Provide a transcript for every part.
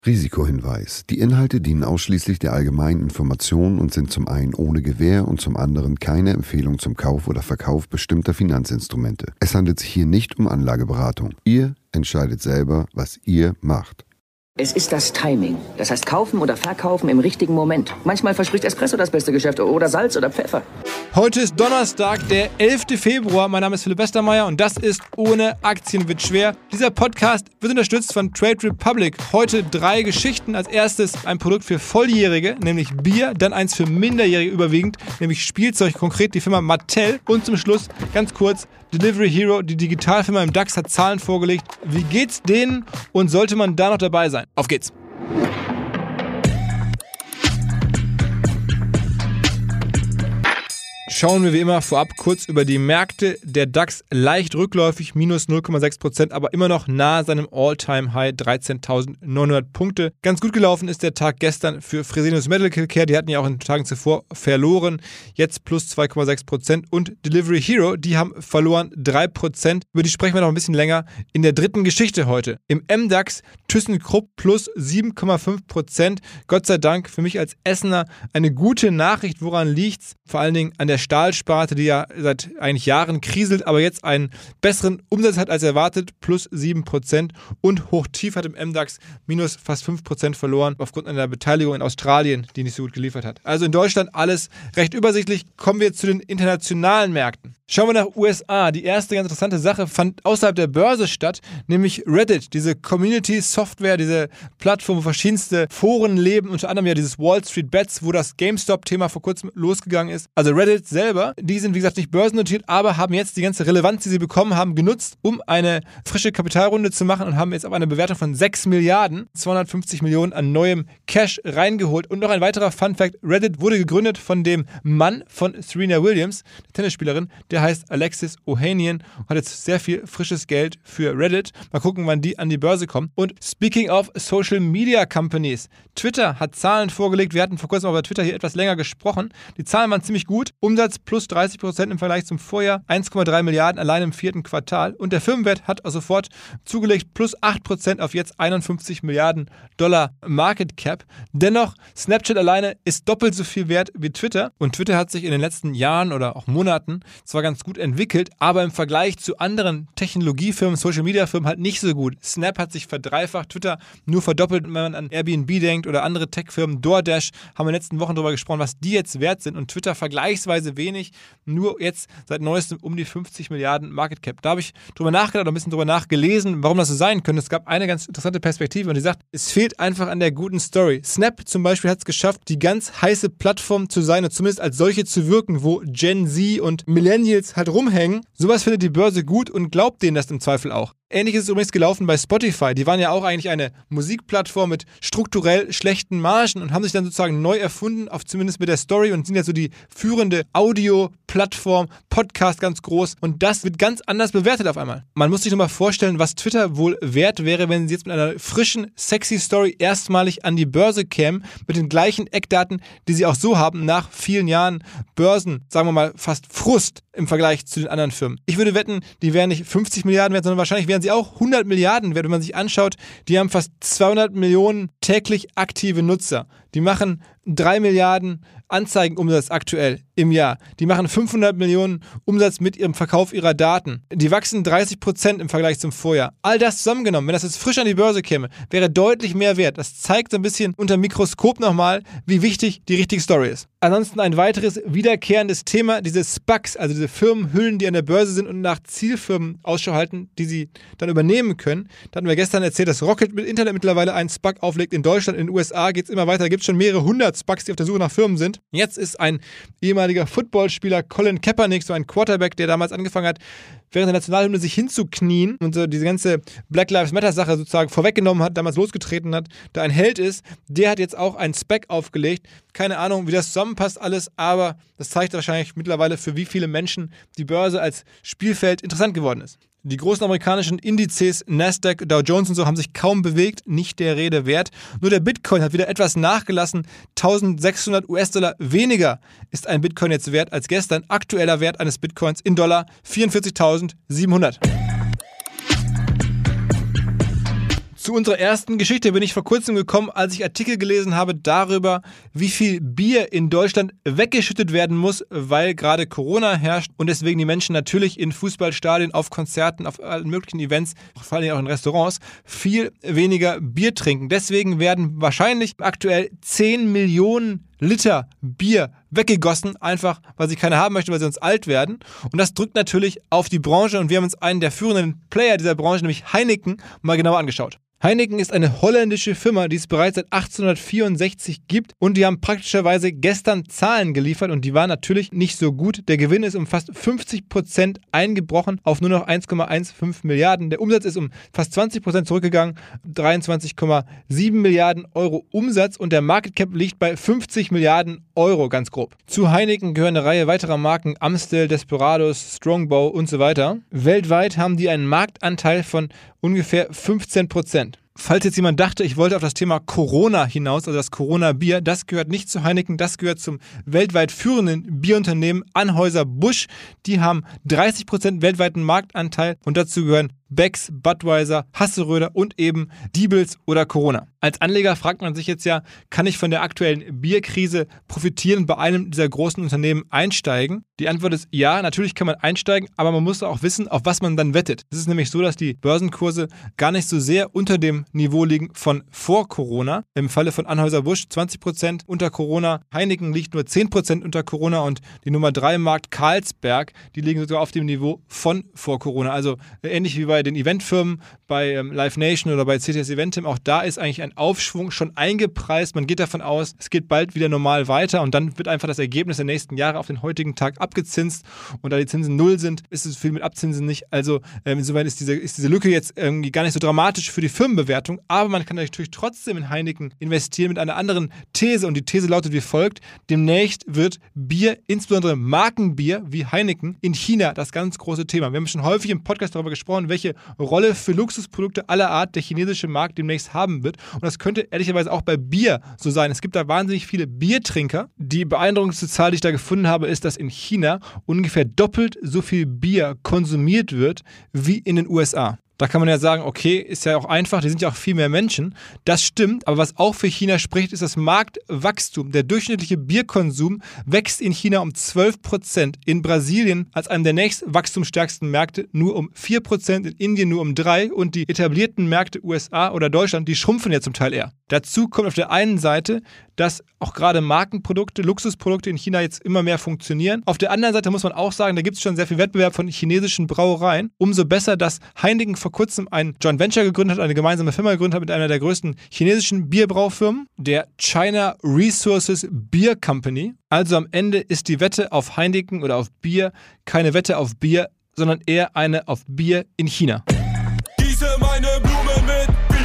Risikohinweis. Die Inhalte dienen ausschließlich der allgemeinen Information und sind zum einen ohne Gewähr und zum anderen keine Empfehlung zum Kauf oder Verkauf bestimmter Finanzinstrumente. Es handelt sich hier nicht um Anlageberatung. Ihr entscheidet selber, was ihr macht. Es ist das Timing. Das heißt kaufen oder verkaufen im richtigen Moment. Manchmal verspricht Espresso das beste Geschäft oder Salz oder Pfeffer. Heute ist Donnerstag, der 11. Februar. Mein Name ist Philipp Westermeier und das ist Ohne Aktien wird schwer. Dieser Podcast wird unterstützt von Trade Republic. Heute 3 Geschichten. Als erstes ein Produkt für Volljährige, nämlich Bier. Dann eins für Minderjährige überwiegend, nämlich Spielzeug, konkret die Firma Mattel. Und zum Schluss, ganz kurz, Delivery Hero, die Digitalfirma im DAX, hat Zahlen vorgelegt. Wie geht's denen und sollte man da noch dabei sein? Auf geht's! Schauen wir wie immer vorab kurz über die Märkte. Der DAX leicht rückläufig, minus 0,6%, aber immer noch nahe seinem All-Time-High 13.900 Punkte. Ganz gut gelaufen ist der Tag gestern für Fresenius Medical Care. Die hatten ja auch in den Tagen zuvor verloren. Jetzt plus 2,6%. Und Delivery Hero, die haben verloren 3%. Über die sprechen wir noch ein bisschen länger in der dritten Geschichte heute. Im MDAX ThyssenKrupp plus 7,5%. Gott sei Dank für mich als Essener eine gute Nachricht. Woran liegt's? Vor allen Dingen an der Stahlsparte, die ja seit eigentlich Jahren kriselt, aber jetzt einen besseren Umsatz hat als erwartet, plus 7%, und hochtief hat im MDAX minus fast 5% verloren, aufgrund einer Beteiligung in Australien, die nicht so gut geliefert hat. Also in Deutschland alles recht übersichtlich. Kommen wir zu den internationalen Märkten. Schauen wir nach USA. Die erste ganz interessante Sache fand außerhalb der Börse statt, nämlich Reddit, diese Community-Software, diese Plattform, wo verschiedenste Foren leben, unter anderem ja dieses Wall Street Bets, wo das GameStop-Thema vor kurzem losgegangen ist. Also Reddit selber, die sind wie gesagt nicht börsennotiert, aber haben jetzt die ganze Relevanz, die sie bekommen haben, genutzt, um eine frische Kapitalrunde zu machen und haben jetzt auf eine Bewertung von 6 Milliarden, 250 Millionen an neuem Cash reingeholt. Und noch ein weiterer Fun-Fact: Reddit wurde gegründet von dem Mann von Serena Williams, der Tennisspielerin, der heißt Alexis Ohanian und hat jetzt sehr viel frisches Geld für Reddit. Mal gucken, wann die an die Börse kommen. Und speaking of Social Media Companies, Twitter hat Zahlen vorgelegt. Wir hatten vor kurzem über Twitter hier etwas länger gesprochen. Die Zahlen waren ziemlich gut. Umsatz plus 30% im Vergleich zum Vorjahr, 1,3 Milliarden allein im 4. Quartal. Und der Firmenwert hat auch sofort zugelegt, plus 8% auf jetzt 51 Milliarden Dollar Market Cap. Dennoch, Snapchat alleine ist doppelt so viel wert wie Twitter. Und Twitter hat sich in den letzten Jahren oder auch Monaten zwar ganz gut entwickelt, aber im Vergleich zu anderen Technologiefirmen, Social-Media-Firmen halt nicht so gut. Snap hat sich verdreifacht, Twitter nur verdoppelt. Wenn man an Airbnb denkt oder andere Tech-Firmen, DoorDash, haben wir in den letzten Wochen darüber gesprochen, was die jetzt wert sind. Und Twitter vergleichsweise wenig, nur jetzt seit neuestem um die 50 Milliarden Market Cap. Da habe ich drüber nachgedacht, ein bisschen drüber nachgelesen, warum das so sein könnte. Es gab eine ganz interessante Perspektive und die sagt, es fehlt einfach an der guten Story. Snap zum Beispiel hat es geschafft, die ganz heiße Plattform zu sein und zumindest als solche zu wirken, wo Gen Z und Millennials halt rumhängen. Sowas findet die Börse gut und glaubt denen das im Zweifel auch. Ähnlich ist es übrigens gelaufen bei Spotify. Die waren ja auch eigentlich eine Musikplattform mit strukturell schlechten Margen und haben sich dann sozusagen neu erfunden, zumindest mit der Story, und sind jetzt so die führende Audio-Plattform, Podcast ganz groß, und das wird ganz anders bewertet auf einmal. Man muss sich nur mal vorstellen, was Twitter wohl wert wäre, wenn sie jetzt mit einer frischen, sexy Story erstmalig an die Börse kämen, mit den gleichen Eckdaten, die sie auch so haben nach vielen Jahren Börsen, sagen wir mal fast Frust im Vergleich zu den anderen Firmen. Ich würde wetten, die wären nicht 50 Milliarden wert, sondern wahrscheinlich wären sie auch 100 Milliarden wert, wenn man sich anschaut. Die haben fast 200 Millionen täglich aktive Nutzer. Die machen 3 Milliarden Anzeigenumsatz aktuell im Jahr. Die machen 500 Millionen Umsatz mit ihrem Verkauf ihrer Daten. Die wachsen 30% im Vergleich zum Vorjahr. All das zusammengenommen, wenn das jetzt frisch an die Börse käme, wäre deutlich mehr wert. Das zeigt so ein bisschen unter dem Mikroskop nochmal, wie wichtig die richtige Story ist. Ansonsten ein weiteres wiederkehrendes Thema, diese SPACs, also diese Firmenhüllen, die an der Börse sind und nach Zielfirmen Ausschau halten, die sie dann übernehmen können. Da hatten wir gestern erzählt, dass Rocket mit Internet mittlerweile einen SPAC auflegt in Deutschland. In den USA geht es immer weiter. Da gibt es schon mehrere hundert SPACs, die auf der Suche nach Firmen sind. Jetzt ist ein ehemaliger Footballspieler, Colin Kaepernick, so ein Quarterback, der damals angefangen hat, während der Nationalhymne sich hinzuknien und so diese ganze Black Lives Matter Sache sozusagen vorweggenommen hat, damals losgetreten hat, da ein Held ist, der hat jetzt auch einen SPAC aufgelegt. Keine Ahnung, wie das zusammenpasst alles, aber das zeigt wahrscheinlich mittlerweile, für wie viele Menschen die Börse als Spielfeld interessant geworden ist. Die großen amerikanischen Indizes, Nasdaq, Dow Jones und so, haben sich kaum bewegt, nicht der Rede wert. Nur der Bitcoin hat wieder etwas nachgelassen. 1.600 US-Dollar weniger ist ein Bitcoin jetzt wert als gestern. Aktueller Wert eines Bitcoins in Dollar 44.700. Zu unserer ersten Geschichte bin ich vor kurzem gekommen, als ich Artikel gelesen habe darüber, wie viel Bier in Deutschland weggeschüttet werden muss, weil gerade Corona herrscht und deswegen die Menschen natürlich in Fußballstadien, auf Konzerten, auf allen möglichen Events, vor allem auch in Restaurants, viel weniger Bier trinken. Deswegen werden wahrscheinlich aktuell 10 Millionen Liter Bier weggegossen, einfach weil sie keiner haben möchte, weil sie uns alt werden. Und das drückt natürlich auf die Branche und wir haben uns einen der führenden Player dieser Branche, nämlich Heineken, mal genauer angeschaut. Heineken ist eine holländische Firma, die es bereits seit 1864 gibt und die haben praktischerweise gestern Zahlen geliefert und die waren natürlich nicht so gut. Der Gewinn ist um fast 50% eingebrochen auf nur noch 1,15 Milliarden. Der Umsatz ist um fast 20% zurückgegangen, 23,7 Milliarden Euro Umsatz und der Market Cap liegt bei 50 Milliarden Euro, ganz grob. Zu Heineken gehören eine Reihe weiterer Marken, Amstel, Desperados, Strongbow und so weiter. Weltweit haben die einen Marktanteil von ungefähr 15%. Falls jetzt jemand dachte, ich wollte auf das Thema Corona hinaus, also das Corona-Bier, das gehört nicht zu Heineken, das gehört zum weltweit führenden Bierunternehmen Anheuser-Busch. Die haben 30% weltweiten Marktanteil und dazu gehören Becks, Budweiser, Hasseröder und eben Diebels oder Corona. Als Anleger fragt man sich jetzt ja, kann ich von der aktuellen Bierkrise profitieren und bei einem dieser großen Unternehmen einsteigen? Die Antwort ist ja, natürlich kann man einsteigen, aber man muss auch wissen, auf was man dann wettet. Es ist nämlich so, dass die Börsenkurse gar nicht so sehr unter dem Niveau liegen von vor Corona. Im Falle von Anheuser-Busch 20% unter Corona, Heineken liegt nur 10% unter Corona und die Nummer 3 im Markt Carlsberg, die liegen sogar auf dem Niveau von vor Corona. Also ähnlich wie bei den Eventfirmen, bei Live Nation oder bei CTS Eventim, auch da ist eigentlich ein Aufschwung schon eingepreist. Man geht davon aus, es geht bald wieder normal weiter und dann wird einfach das Ergebnis der nächsten Jahre auf den heutigen Tag abgezinst und da die Zinsen 0 sind, ist es viel mit Abzinsen nicht. Also insoweit ist diese Lücke jetzt irgendwie gar nicht so dramatisch für die Firmenbewertung, aber man kann natürlich trotzdem in Heineken investieren mit einer anderen These und die These lautet wie folgt: Demnächst wird Bier, insbesondere Markenbier wie Heineken, in China das ganz große Thema. Wir haben schon häufig im Podcast darüber gesprochen, welche Rolle für Luxusprodukte aller Art der chinesische Markt demnächst haben wird. Und das könnte ehrlicherweise auch bei Bier so sein. Es gibt da wahnsinnig viele Biertrinker. Die beeindruckendste Zahl, die ich da gefunden habe, ist, dass in China ungefähr doppelt so viel Bier konsumiert wird wie in den USA. Da kann man ja sagen, okay, ist ja auch einfach, die sind ja auch viel mehr Menschen. Das stimmt, aber was auch für China spricht, ist das Marktwachstum. Der durchschnittliche Bierkonsum wächst in China um 12%, in Brasilien als einem der nächstwachstumsstärksten Märkte nur um 4%, in Indien nur um 3% und die etablierten Märkte USA oder Deutschland, die schrumpfen ja zum Teil eher. Dazu kommt auf der einen Seite, dass auch gerade Markenprodukte, Luxusprodukte in China jetzt immer mehr funktionieren. Auf der anderen Seite muss man auch sagen, da gibt es schon sehr viel Wettbewerb von chinesischen Brauereien. Umso besser, dass Heineken vor kurzem ein Joint Venture gegründet hat, eine gemeinsame Firma gegründet hat mit einer der größten chinesischen Bierbraufirmen, der China Resources Beer Company. Also am Ende ist die Wette auf Heineken oder auf Bier keine Wette auf Bier, sondern eher eine auf Bier in China. Gieße meine Blumen mit Bier.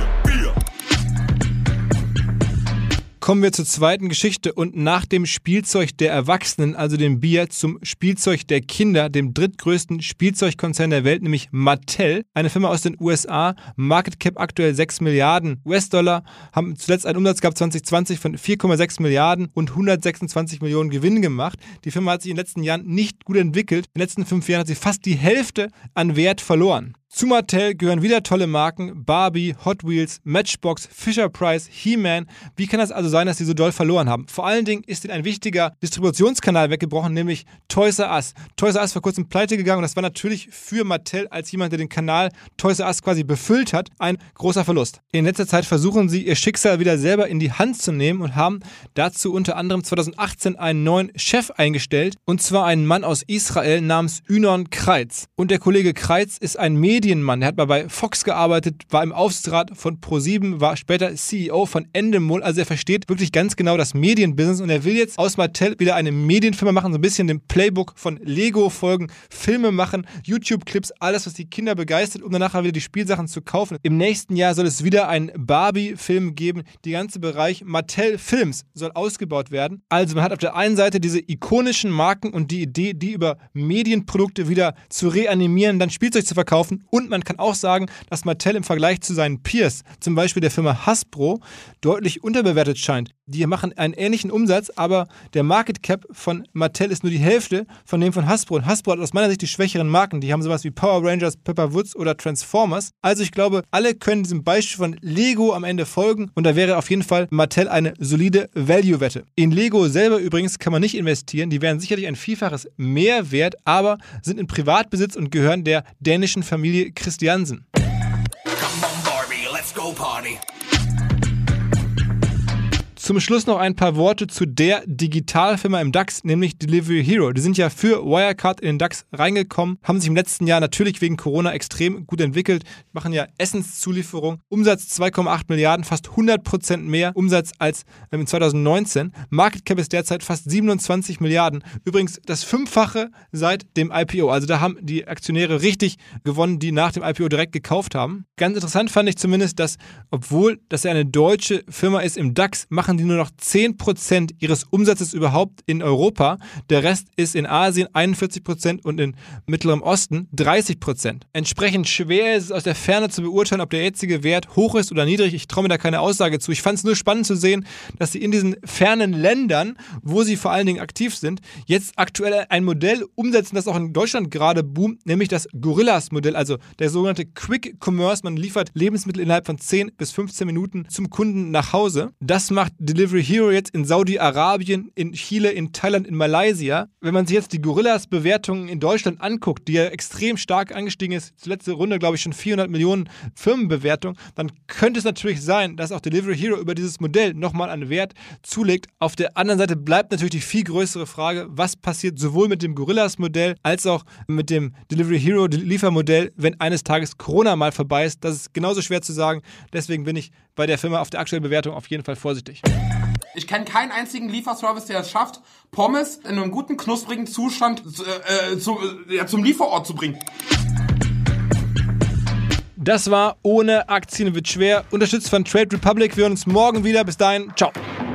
Kommen wir zur zweiten Geschichte und nach dem Spielzeug der Erwachsenen, also dem Bier, zum Spielzeug der Kinder, dem drittgrößten Spielzeugkonzern der Welt, nämlich Mattel. Eine Firma aus den USA, Market Cap aktuell 6 Milliarden US-Dollar, haben zuletzt einen Umsatz gehabt 2020 von 4,6 Milliarden und 126 Millionen Gewinn gemacht. Die Firma hat sich in den letzten Jahren nicht gut entwickelt. In den letzten 5 Jahren hat sie fast die Hälfte an Wert verloren. Zu Mattel gehören wieder tolle Marken, Barbie, Hot Wheels, Matchbox, Fisher-Price, He-Man. Wie kann das also sein, dass sie so doll verloren haben? Vor allen Dingen ist ihnen ein wichtiger Distributionskanal weggebrochen, nämlich Toys R Us. Toys R Us vor kurzem pleite gegangen und das war natürlich für Mattel als jemand, der den Kanal Toys R Us quasi befüllt hat, ein großer Verlust. In letzter Zeit versuchen sie, ihr Schicksal wieder selber in die Hand zu nehmen und haben dazu unter anderem 2018 einen neuen Chef eingestellt, und zwar einen Mann aus Israel namens Ynon Kreiz. Und der Kollege Kreiz ist ein Medienmann, der hat mal bei Fox gearbeitet, war im Aufsichtsrat von ProSieben, war später CEO von Endemol, also er versteht wirklich ganz genau das Medienbusiness und er will jetzt aus Mattel wieder eine Medienfirma machen, so ein bisschen dem Playbook von Lego folgen, Filme machen, YouTube-Clips, alles, was die Kinder begeistert, um danach wieder die Spielsachen zu kaufen. Im nächsten Jahr soll es wieder einen Barbie-Film geben, der ganze Bereich Mattel Films soll ausgebaut werden. Also man hat auf der einen Seite diese ikonischen Marken und die Idee, die über Medienprodukte wieder zu reanimieren, dann Spielzeug zu verkaufen, Und man kann auch sagen, dass Mattel im Vergleich zu seinen Peers, zum Beispiel der Firma Hasbro, deutlich unterbewertet scheint. Die machen einen ähnlichen Umsatz, aber der Market Cap von Mattel ist nur die Hälfte von dem von Hasbro. Und Hasbro hat aus meiner Sicht die schwächeren Marken. Die haben sowas wie Power Rangers, Pepper Woods oder Transformers. Also ich glaube, alle können diesem Beispiel von Lego am Ende folgen und da wäre auf jeden Fall Mattel eine solide Value-Wette. In Lego selber übrigens kann man nicht investieren. Die wären sicherlich ein Vielfaches mehr wert, aber sind in Privatbesitz und gehören der dänischen Familie Christiansen. Come on, Barbie, let's go party. Zum Schluss noch ein paar Worte zu der Digitalfirma im DAX, nämlich Delivery Hero. Die sind ja für Wirecard in den DAX reingekommen, haben sich im letzten Jahr natürlich wegen Corona extrem gut entwickelt, machen ja Essenszulieferung, Umsatz 2,8 Milliarden, fast 100% mehr Umsatz als in 2019. Market Cap ist derzeit fast 27 Milliarden. Übrigens das Fünffache seit dem IPO. Also da haben die Aktionäre richtig gewonnen, die nach dem IPO direkt gekauft haben. Ganz interessant fand ich zumindest, dass, obwohl das ja eine deutsche Firma ist im DAX, machen die nur noch 10% ihres Umsatzes überhaupt in Europa. Der Rest ist in Asien 41% und im Mittleren Osten 30%. Entsprechend schwer ist es aus der Ferne zu beurteilen, ob der jetzige Wert hoch ist oder niedrig. Ich traue mir da keine Aussage zu. Ich fand es nur spannend zu sehen, dass sie in diesen fernen Ländern, wo sie vor allen Dingen aktiv sind, jetzt aktuell ein Modell umsetzen, das auch in Deutschland gerade boomt, nämlich das Gorillas-Modell, also der sogenannte Quick Commerce. Man liefert Lebensmittel innerhalb von 10 bis 15 Minuten zum Kunden nach Hause. Das macht Delivery Hero jetzt in Saudi-Arabien, in Chile, in Thailand, in Malaysia. Wenn man sich jetzt die Gorillas-Bewertungen in Deutschland anguckt, die ja extrem stark angestiegen ist, zur letzten Runde glaube ich schon 400 Millionen Firmenbewertung, dann könnte es natürlich sein, dass auch Delivery Hero über dieses Modell nochmal an Wert zulegt. Auf der anderen Seite bleibt natürlich die viel größere Frage, was passiert sowohl mit dem Gorillas-Modell als auch mit dem Delivery Hero Liefermodell, wenn eines Tages Corona mal vorbei ist. Das ist genauso schwer zu sagen. Deswegen bin ich bei der Firma auf der aktuellen Bewertung auf jeden Fall vorsichtig. Ich kenne keinen einzigen Lieferservice, der es schafft, Pommes in einem guten, knusprigen Zustand zum Lieferort zu bringen. Das war Ohne Aktien wird schwer, unterstützt von Trade Republic. Wir hören uns morgen wieder. Bis dahin, ciao.